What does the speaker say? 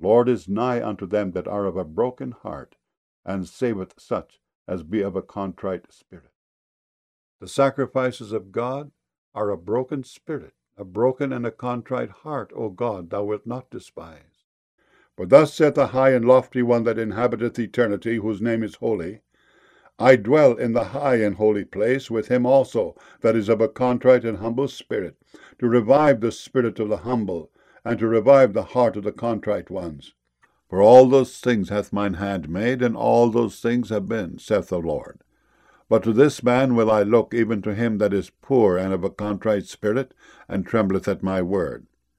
Lord is nigh unto them that are of a broken heart, and saveth such as be of a contrite spirit. The sacrifices of God are a broken spirit, a broken and a contrite heart, O God, thou wilt not despise. For thus saith the high and lofty one that inhabiteth eternity, whose name is holy, I dwell in the high and holy place with him also that is of a contrite and humble spirit, to revive the spirit of the humble, and to revive the heart of the contrite ones. For all those things hath mine hand made, and all those things have been, saith the Lord. But to this man will I look, even to him that is poor and of a contrite spirit, and trembleth at my word.